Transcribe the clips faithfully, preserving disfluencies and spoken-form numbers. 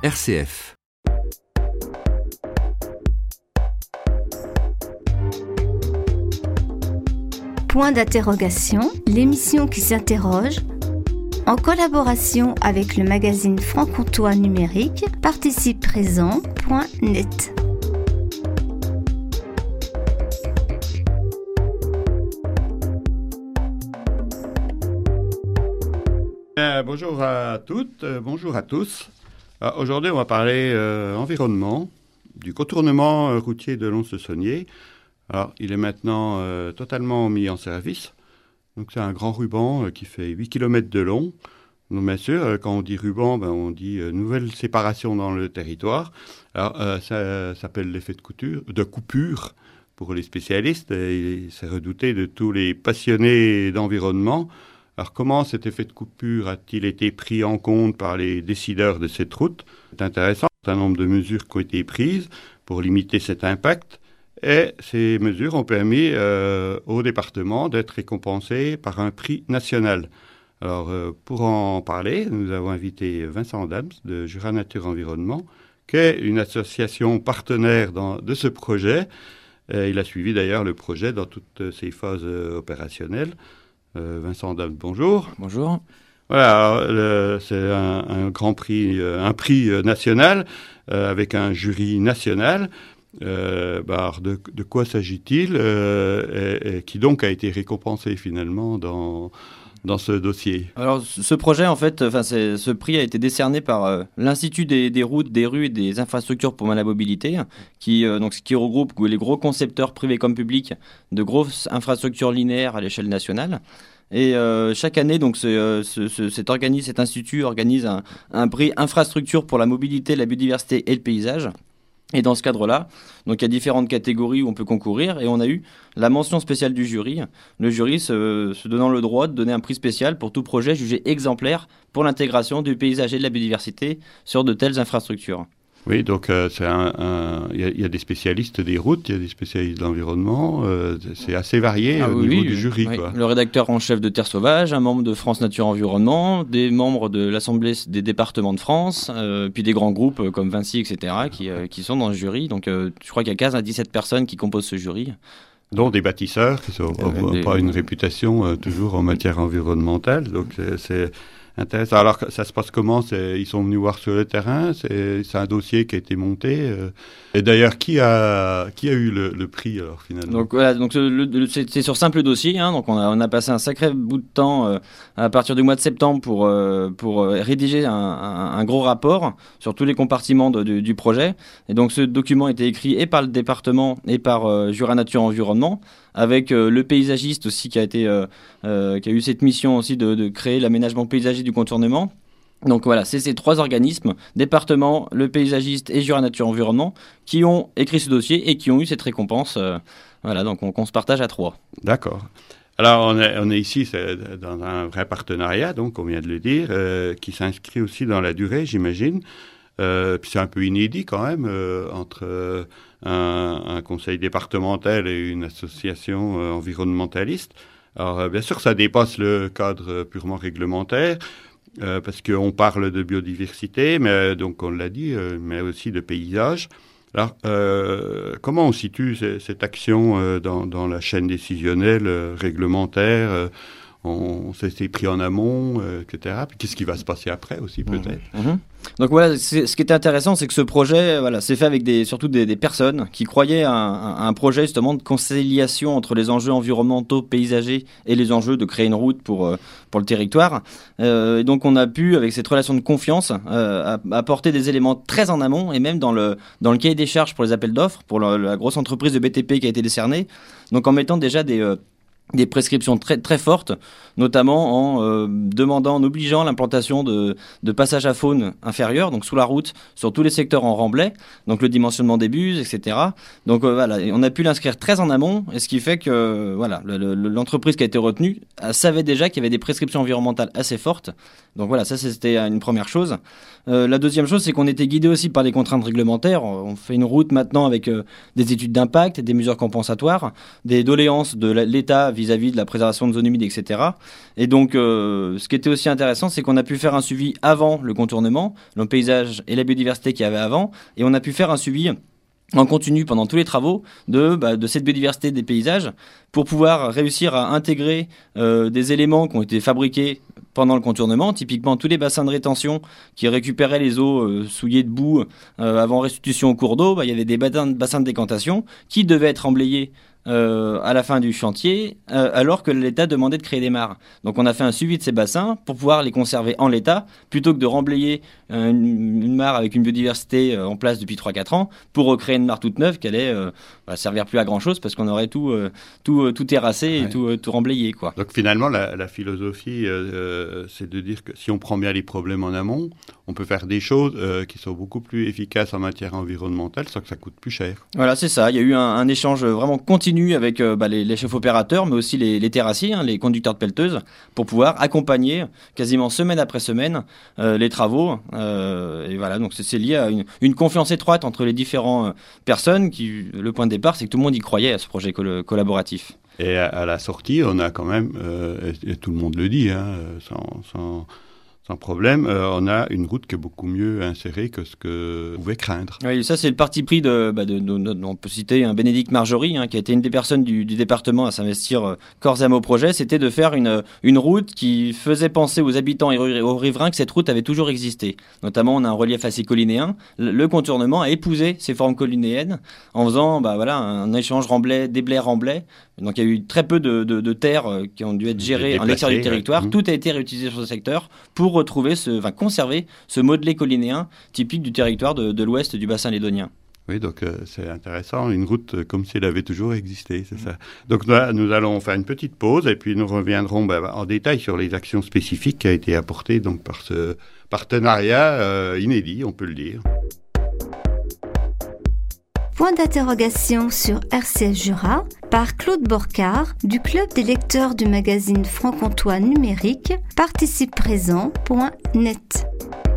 R C F. Point d'interrogation, l'émission qui s'interroge, en collaboration avec le magazine franc-comtois numérique, participe présent point net. Bien, bonjour à toutes, euh, bonjour à tous. Alors, aujourd'hui, on va parler euh, environnement, du contournement euh, routier de Lons-le-Saunier. Alors, il est maintenant euh, totalement mis en service. Donc, c'est un grand ruban euh, qui fait huit kilomètres de long. Donc, bien sûr, euh, quand on dit ruban, ben, on dit euh, nouvelle séparation dans le territoire. Alors, euh, ça, ça s'appelle l'effet de, couture, de coupure pour les spécialistes. Et c'est redouté de tous les passionnés d'environnement. Alors, comment cet effet de coupure a-t-il été pris en compte par les décideurs de cette route? C'est intéressant. Un certain nombre de mesures qui ont été prises pour limiter cet impact. Et ces mesures ont permis euh, au département d'être récompensé par un prix national. Alors, euh, pour en parler, nous avons invité Vincent Adams de Jura Nature Environnement, qui est une association partenaire dans, de ce projet. Et il a suivi d'ailleurs le projet dans toutes ses phases euh, opérationnelles. Euh, Vincent Adams, bonjour. Bonjour. Voilà, alors, le, c'est un, un grand prix, euh, un prix national euh, avec un jury national. Euh, bah, de, de quoi s'agit-il euh, et, et qui donc a été récompensé finalement dans, dans ce dossier? Alors ce projet en fait, enfin c'est, ce prix a été décerné par euh, l'Institut des, des routes, des rues et des infrastructures pour la mobilité, qui euh, donc qui regroupe les gros concepteurs privés comme publics de grosses infrastructures linéaires à l'échelle nationale. Et euh, chaque année, donc, ce, euh, ce, ce, cet organisme, cet institut organise un, un prix infrastructure pour la mobilité, la biodiversité et le paysage. Et dans ce cadre-là, donc il y a différentes catégories où on peut concourir et on a eu la mention spéciale du jury. Le jury se, se donnant le droit de donner un prix spécial pour tout projet jugé exemplaire pour l'intégration du paysage et de la biodiversité sur de telles infrastructures. Oui, donc euh, c'est un, un, y, a, y a des spécialistes des routes, il y a des spécialistes de l'environnement, euh, c'est assez varié ah, au oui, niveau oui, du jury. Oui. Quoi. Le rédacteur en chef de Terre Sauvage, un membre de France Nature Environnement, des membres de l'Assemblée des départements de France, euh, puis des grands groupes comme Vinci, et cetera, qui, euh, qui sont dans le jury. Donc euh, je crois qu'il y a quinze à dix-sept personnes qui composent ce jury. Dont des bâtisseurs qui n'ont euh, pas des... une réputation euh, toujours en matière environnementale. Donc c'est... c'est... intéressant. Alors, ça se passe comment? C'est, ils sont venus voir sur le terrain. C'est, c'est un dossier qui a été monté. Euh, et d'ailleurs, qui a, qui a eu le, le prix alors finalement? Donc voilà, donc le, le, c'est, c'est sur simple dossier. Hein, donc on a, on a passé un sacré bout de temps euh, à partir du mois de septembre pour euh, pour euh, rédiger un, un, un gros rapport sur tous les compartiments de, de, du projet. Et donc ce document a été écrit et par le département et par euh, Jura Nature Environnement, avec euh, le paysagiste aussi qui a été euh, euh, qui a eu cette mission aussi de, de créer l'aménagement paysager du contournement. Donc voilà, c'est ces trois organismes, département, le paysagiste et Jura Nature Environnement, qui ont écrit ce dossier et qui ont eu cette récompense. Euh, voilà, donc on, on se partage à trois. D'accord. Alors on est, on est ici c'est dans un vrai partenariat, donc on vient de le dire, euh, qui s'inscrit aussi dans la durée, j'imagine. Euh, puis c'est un peu inédit quand même euh, entre euh, un, un conseil départemental et une association euh, environnementaliste. Alors euh, bien sûr ça dépasse le cadre euh, purement réglementaire euh, parce qu'on parle de biodiversité, mais donc on l'a dit, euh, mais aussi de paysage. Alors euh, comment on situe c- cette action euh, dans, dans la chaîne décisionnelle euh, réglementaire euh, on s'est pris en amont, euh, et cetera. Puis qu'est-ce qui va se passer après aussi, peut-être? Mmh. Mmh. Donc voilà, c'est, ce qui était intéressant, c'est que ce projet, voilà, c'est fait avec des, surtout des, des personnes qui croyaient à un, à un projet justement de conciliation entre les enjeux environnementaux, paysagers et les enjeux de créer une route pour, euh, pour le territoire. Euh, et donc on a pu, avec cette relation de confiance, euh, apporter des éléments très en amont et même dans le, dans le cahier des charges pour les appels d'offres, pour la, la grosse entreprise de B T P qui a été décernée. Donc en mettant déjà des... Euh, des prescriptions très très fortes, notamment en euh, demandant, en obligeant l'implantation de, de passages à faune inférieurs, donc sous la route, sur tous les secteurs en remblai, donc le dimensionnement des buses, et cetera. Donc euh, voilà, on a pu l'inscrire très en amont, et ce qui fait que euh, voilà, le, le, l'entreprise qui a été retenue elle savait déjà qu'il y avait des prescriptions environnementales assez fortes. Donc voilà, ça c'était une première chose. Euh, la deuxième chose, c'est qu'on était guidé aussi par les contraintes réglementaires. On fait une route maintenant avec euh, des études d'impact, des mesures compensatoires, des doléances de l'État vis-à-vis de la préservation de zones humides, et cetera. Et donc, euh, ce qui était aussi intéressant, c'est qu'on a pu faire un suivi avant le contournement, le paysage et la biodiversité qu'il y avait avant, et on a pu faire un suivi en continu pendant tous les travaux de, bah, de cette biodiversité des paysages pour pouvoir réussir à intégrer euh, des éléments qui ont été fabriqués pendant le contournement, typiquement tous les bassins de rétention qui récupéraient les eaux euh, souillées de boue euh, avant restitution au cours d'eau. Bah, il y avait des bassins, bassins de décantation qui devaient être emblayés Euh, à la fin du chantier, euh, alors que l'État demandait de créer des mares. Donc on a fait un suivi de ces bassins pour pouvoir les conserver en l'état, plutôt que de remblayer euh, une, une mare avec une biodiversité euh, en place depuis trois à quatre ans, pour recréer une mare toute neuve qui allait euh, bah, servir plus à grand chose, parce qu'on aurait tout, euh, tout, euh, tout terrassé et ouais. tout, euh, tout remblayé, quoi. Donc finalement, la, la philosophie, euh, c'est de dire que si on prend bien les problèmes en amont, on peut faire des choses euh, qui sont beaucoup plus efficaces en matière environnementale sans que ça coûte plus cher. Voilà, c'est ça. Il y a eu un, un échange vraiment continu avec euh, bah, les, les chefs opérateurs, mais aussi les, les terrassiers, hein, les conducteurs de pelleteuses, pour pouvoir accompagner quasiment semaine après semaine euh, les travaux. Euh, et voilà, donc c'est, c'est lié à une, une confiance étroite entre les différentes euh, personnes. Qui, le point de départ, c'est que tout le monde y croyait à ce projet col- collaboratif. Et à, à la sortie, on a quand même, euh, et, et tout le monde le dit, hein, sans... sans... Sans problème, euh, on a une route qui est beaucoup mieux insérée que ce que on pouvait craindre. Oui, ça c'est le parti pris de, bah, de, de, de on peut citer un Bénédicte Marjorie, hein, qui a été une des personnes du, du département à s'investir euh, corps et âme au projet. C'était de faire une, une route qui faisait penser aux habitants et aux riverains que cette route avait toujours existé. Notamment, on a un relief assez collinéen. Le, le contournement a épousé ces formes collinéennes en faisant bah, voilà, un échange Remblai, Déblais-Remblai. Donc il y a eu très peu de, de, de terres euh, qui ont dû être gérées en l'extérieur du territoire. Ouais. Tout a été réutilisé sur ce secteur pour retrouver, ce, enfin conserver ce modelé collinéen typique du territoire de, de l'ouest du bassin lédonien. Oui, donc euh, c'est intéressant, une route euh, comme si elle avait toujours existé, c'est mmh. ça. Donc là, nous allons faire une petite pause et puis nous reviendrons ben, en détail sur les actions spécifiques qui ont été apportées donc, par ce partenariat euh, inédit, on peut le dire. Point d'interrogation sur R C S Jura par Claude Borcard du Club des lecteurs du magazine franc-comtois numérique participe présent point net.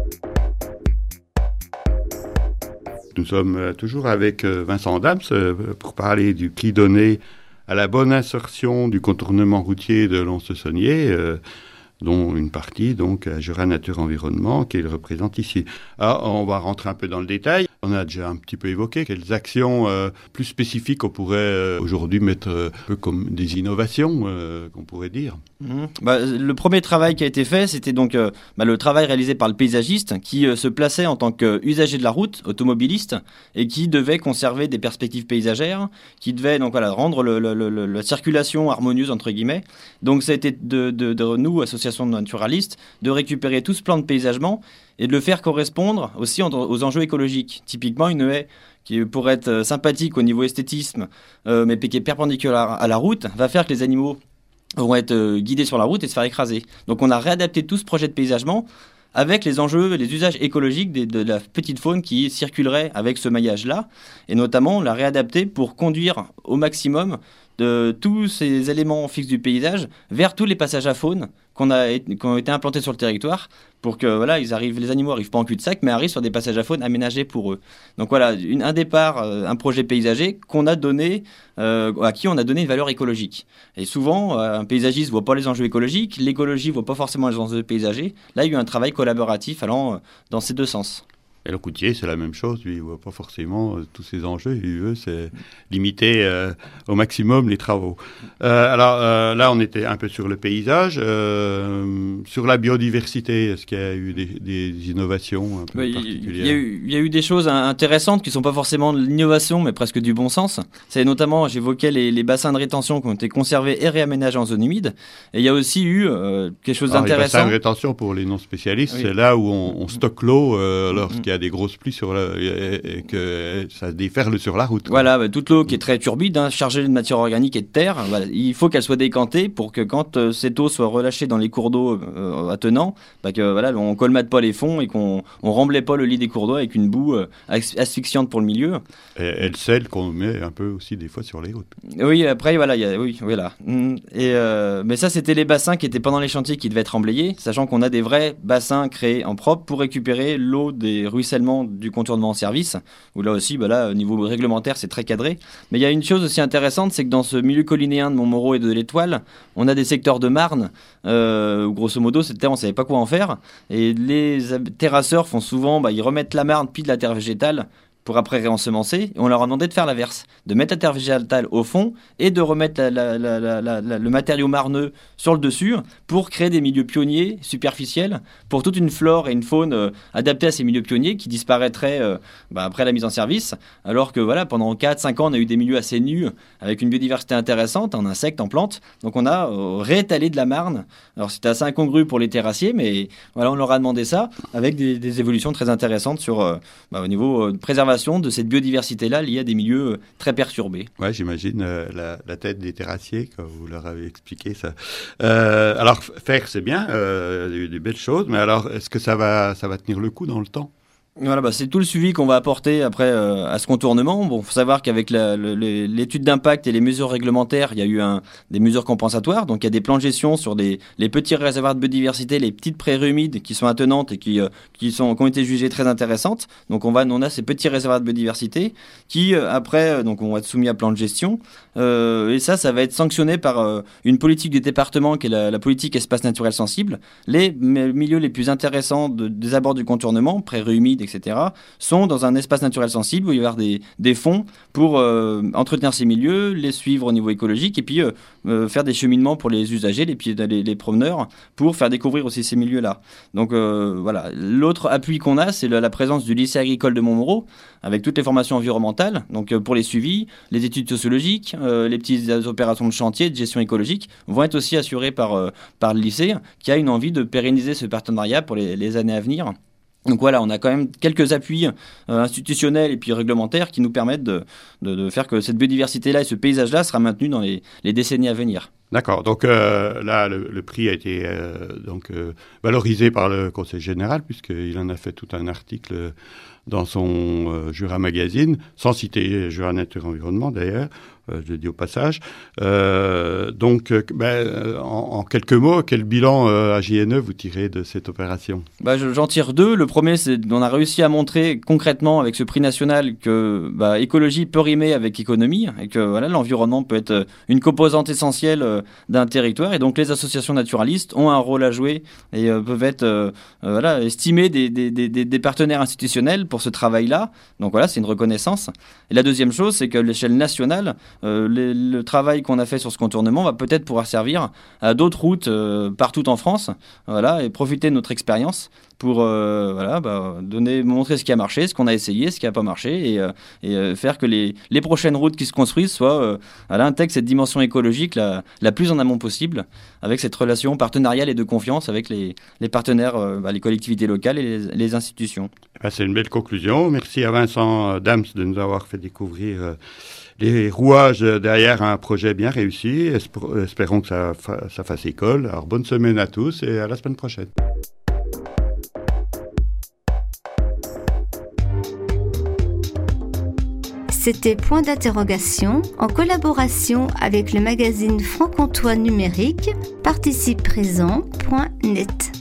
Nous sommes toujours avec Vincent Dams pour parler du prix donné à la bonne insertion du contournement routier de Lons-le-Saunier, euh, dont une partie donc à Jura Nature Environnement qu'il représente ici. Alors, on va rentrer un peu dans le détail. On a déjà un petit peu évoqué quelles actions euh, plus spécifiques on pourrait euh, aujourd'hui mettre euh, un peu comme des innovations, euh, qu'on pourrait dire. Mmh. Bah, le premier travail qui a été fait, c'était donc euh, bah, le travail réalisé par le paysagiste qui euh, se plaçait en tant qu'usager de la route, automobiliste, et qui devait conserver des perspectives paysagères, qui devait donc voilà rendre le, le, le, la circulation harmonieuse entre guillemets. Donc ça a été de, de, de nous, association de naturalistes, de récupérer tout ce plan de paysagement et de le faire correspondre aussi aux enjeux écologiques. Typiquement, une haie qui pourrait être sympathique au niveau esthétisme, euh, mais qui est perpendiculaire à la route, va faire que les animaux vont être euh, guidés sur la route et se faire écraser. Donc on a réadapté tout ce projet de paysagement avec les enjeux et les usages écologiques de, de la petite faune qui circulerait avec ce maillage-là. Et notamment, on l'a réadapté pour conduire au maximum de tous ces éléments fixes du paysage vers tous les passages à faune qu'on a, qui ont été implantés sur le territoire pour que voilà, ils arrivent, les animaux n'arrivent pas en cul-de-sac, mais arrivent sur des passages à faune aménagés pour eux. Donc voilà, une, un départ, euh, un projet paysager qu'on a donné, euh, à qui on a donné une valeur écologique. Et souvent, euh, un paysagiste ne voit pas les enjeux écologiques, l'écologie ne voit pas forcément les enjeux paysagers. Là, il y a eu un travail collaboratif allant euh, dans ces deux sens. Et le routier, c'est la même chose. Lui, il ne voit pas forcément euh, tous ces enjeux. Il veut, c'est limiter euh, au maximum les travaux. Euh, alors euh, là, on était un peu sur le paysage. Euh, sur la biodiversité, est-ce qu'il y a eu des, des innovations un peu oui, particulières ? il y, a eu, il y a eu des choses intéressantes qui ne sont pas forcément de l'innovation, mais presque du bon sens. C'est notamment, j'évoquais les, les bassins de rétention qui ont été conservés et réaménagés en zone humide. Et il y a aussi eu euh, quelque chose alors, d'intéressant. Les bassins de rétention, pour les non-spécialistes, oui. c'est là où on, on stocke l'eau euh, lorsqu'il y a des grosses pluies sur la, et, et que ça déferle sur la route. Quoi. Voilà, bah, toute l'eau qui est très turbide, hein, chargée de matière organique et de terre, voilà, il faut qu'elle soit décantée pour que quand euh, cette eau soit relâchée dans les cours d'eau euh, attenants, bah, que voilà, on colmate pas les fonds et qu'on on remblaye pas le lit des cours d'eau avec une boue euh, asphyxiante pour le milieu. Et, et le sel qu'on met un peu aussi des fois sur les routes. Oui, après voilà, y a, oui, voilà. Et euh, mais ça, c'était les bassins qui étaient pendant les chantiers qui devaient être remblayés, sachant qu'on a des vrais bassins créés en propre pour récupérer l'eau des ruissellement du contournement en service, où là aussi, bah là, au niveau réglementaire, c'est très cadré. Mais il y a une chose aussi intéressante, c'est que dans ce milieu collinéen de Montmoreau et de l'Étoile, on a des secteurs de marne, euh, où grosso modo, cette terre, on ne savait pas quoi en faire. Et les terrasseurs font souvent, bah, ils remettent la marne puis de la terre végétale, pour après réensemencer, et on leur a demandé de faire l'inverse, de mettre la terre végétale au fond et de remettre la, la, la, la, la, la, le matériau marneux sur le dessus pour créer des milieux pionniers superficiels pour toute une flore et une faune euh, adaptées à ces milieux pionniers qui disparaîtraient euh, bah, après la mise en service, alors que voilà, pendant quatre cinq ans, on a eu des milieux assez nus avec une biodiversité intéressante en insectes, en plantes, donc on a euh, réétalé de la marne. Alors c'était assez incongru pour les terrassiers, mais voilà, on leur a demandé ça avec des, des évolutions très intéressantes sur, euh, bah, au niveau euh, de préservation de cette biodiversité-là liée à des milieux très perturbés. Ouais, j'imagine euh, la, la tête des terrassiers quand vous leur avez expliqué ça. Euh, alors faire, c'est bien, euh, des, des belles choses, mais alors est-ce que ça va, ça va tenir le coup dans le temps ? Voilà, bah, c'est tout le suivi qu'on va apporter après euh, à ce contournement. Bon, faut savoir qu'avec la, le, l'étude d'impact et les mesures réglementaires, il y a eu un, des mesures compensatoires. Donc, il y a des plans de gestion sur des, les petits réservoirs de biodiversité, les petites prairies humides qui sont attenantes et qui, euh, qui, sont, qui ont été jugées très intéressantes. Donc, on, va, on a ces petits réservoirs de biodiversité qui, euh, après, euh, donc, vont être soumis à plan de gestion. Euh, et ça, ça va être sanctionné par euh, une politique du département qui est la, la politique espace naturel sensible. Les milieux les plus intéressants de, des abords du contournement, prairies humides, et cetera, sont dans un espace naturel sensible où il va y avoir des, des fonds pour euh, entretenir ces milieux, les suivre au niveau écologique et puis euh, euh, faire des cheminements pour les usagers, les, les, les promeneurs, pour faire découvrir aussi ces milieux-là. Donc euh, voilà. L'autre appui qu'on a, c'est la, la présence du lycée agricole de Montmoreau, avec toutes les formations environnementales, donc euh, pour les suivis, les études sociologiques, euh, les petites opérations de chantier, de gestion écologique, vont être aussi assurées par, euh, par le lycée, qui a une envie de pérenniser ce partenariat pour les, les années à venir. Donc voilà, on a quand même quelques appuis euh, institutionnels et puis réglementaires qui nous permettent de, de, de faire que cette biodiversité-là et ce paysage-là sera maintenu dans les, les décennies à venir. D'accord, donc euh, là, le, le prix a été euh, donc, euh, valorisé par le Conseil général, puisqu'il en a fait tout un article dans son euh, Jura Magazine, sans citer Jura Nature Environnement d'ailleurs, euh, je le dis au passage. Euh, donc, euh, ben, en, en quelques mots, quel bilan euh, à J N E vous tirez de cette opération ? Bah, j'en tire deux. Le premier, c'est qu'on a réussi à montrer concrètement avec ce prix national que bah, écologie peut rimer avec économie et que voilà, l'environnement peut être une composante essentielle euh, d'un territoire. Et donc, les associations naturalistes ont un rôle à jouer et euh, peuvent être euh, euh, voilà, estimés des, des, des, des partenaires institutionnels pour ce travail-là. Donc voilà, c'est une reconnaissance. Et la deuxième chose, c'est qu'à l'échelle nationale, euh, le, le travail qu'on a fait sur ce contournement va peut-être pouvoir servir à d'autres routes euh, partout en France, voilà, et profiter de notre expérience pour euh, voilà, bah, donner, montrer ce qui a marché, ce qu'on a essayé, ce qui n'a pas marché, et, euh, et euh, faire que les, les prochaines routes qui se construisent soient, euh, voilà, intègrent cette dimension écologique la, la plus en amont possible, avec cette relation partenariale et de confiance avec les, les partenaires, euh, bah, les collectivités locales et les, les institutions. Ben, c'est une belle conclusion. Merci à Vincent Dams de nous avoir fait découvrir euh, les rouages derrière un projet bien réussi. Espr- espérons que ça, fa- ça fasse école. Alors bonne semaine à tous et à la semaine prochaine. C'était Point d'interrogation en collaboration avec le magazine franc-comtois numérique participe présent point net.